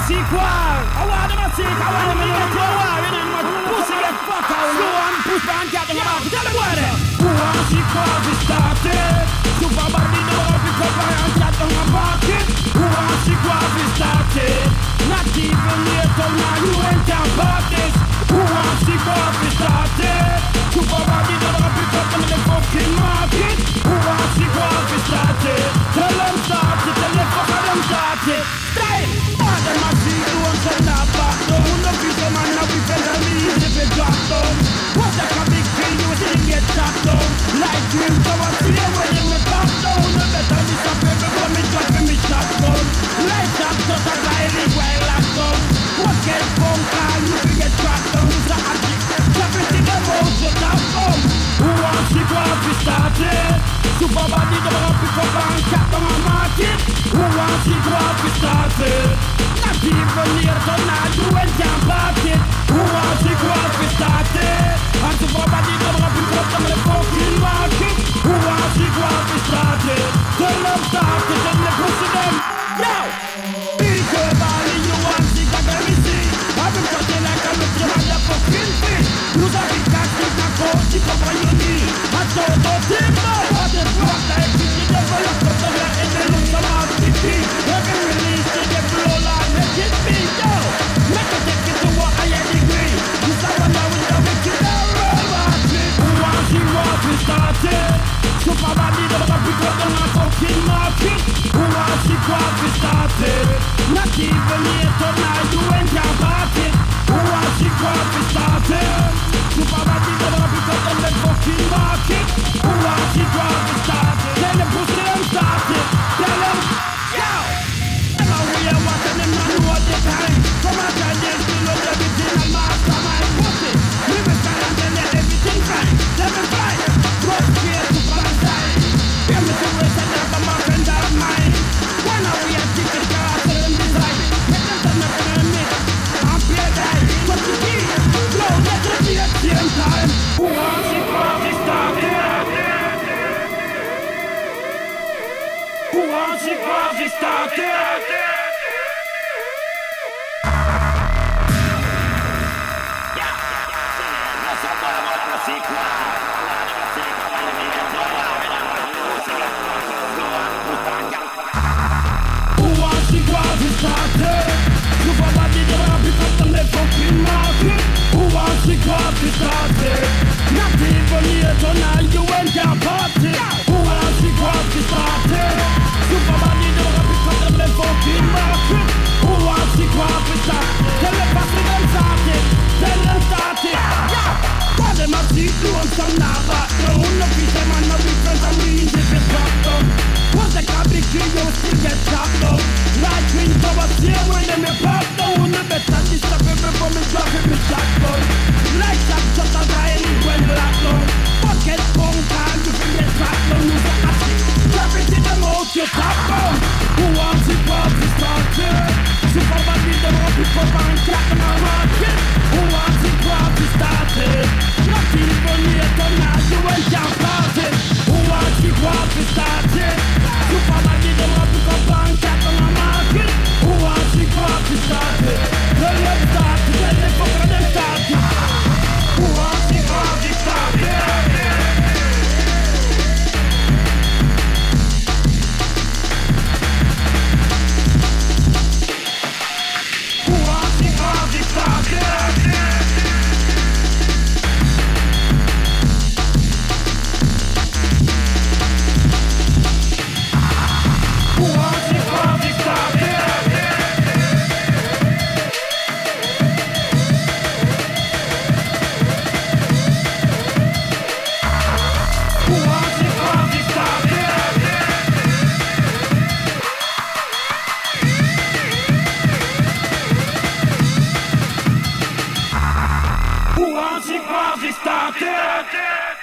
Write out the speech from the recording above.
see qual. I want them to see. I want them to get your war. You know what? Pussy get fucked out. Slow and push back and get them out. Tell them what it. Who wants see qual to start it? Super body never pick up and get on my pocket. Who wants see qual to start it? Not even near to now you ain't down parties. Who wants see qual to start it? Super body never pick up on the fucking market. Who wants see qual to start it? Tell them start it. Tell them fuck them start it. Stay. All them a see you and say not back down. No people man no people tell me if it drop down. What's like a big thing you didn't get shot down. Like dreams so I see them when they me pop down. No better disappear before me drop me shot down. Like that just a guy live well locked down. What get phone call you can get tracked down. So I keep everything about you down down. Who wants to go up to start it? Super body never up pick up and cap on my market. Who wants to go up to start it? Not even near to now you ain't can't party. Who wants to go up to start it? And super body never up pick up on the fucking market. Who wants to go up to start it? Tell them start it, tell them pussy them. Yo! Big body you want to go let me see. I've been cutting like I'm looking at the fucking feet. Use a big cat, keep that coat, keep up on your knee. I told the timber, what the fuck like this? You never look up to her and they look some out the key. Every release to the flow line, make it me, yo. Make it take it to what I am degree. You saw what I was down, make it down, robot. Who wants to walk, we started. Super body, never pick up on a fucking market. Who wants to walk, we started. Not even here to now, you ain't your party. Who wants to walk, we started. Super body, never pick up on the fucking market. Who wants to walk, we started. Tell them pussy them started. Tell them, yo. Never we are watching them not know the time. Come on, try this, still love everything and mastermind pussy. Live it fine and then everything fine. Let me fly. Rock here to Palestine. Hear me to race and never my friend of mine. When are we at ticket cars and design? Make them turn up in a mix. I'm pay die. What's the key? Blow, let it be at the same time. Who wants it for this started? Who wants it for this started? Not even here tonight, you ain't your party. Who wants to go up to start it? Superbody don't pick up them the fucking market. Who wants to go up to start it? Tell them pass me them start it. Tell them start it. Yeah. What them a see doing some now back down. No piece of man, no difference and we easy to drop down. Once they can be clean, you still get chopped down. Like twin towers here when them a pop down. No better disturb me before me drop it, me shot down. Like that just a guy when black down. Bucket phone call, you can get trapped down. Use a hatchet, drop it in the mouth, you top down. Who wants it for to start it? Superbody them up pick up and crack them a market. Who wants it for to start it? Not even here to now, you ain't your party. Who wants it for to start it? Superbody them up pick up and crack them a market. Who wants it for to start it? Tell them start it, tell them fuck them start it. Who wants it for to start it? Who wants it for to start it? Who wants it for to start it? Who wants it for to start it? Who wants it for to start it?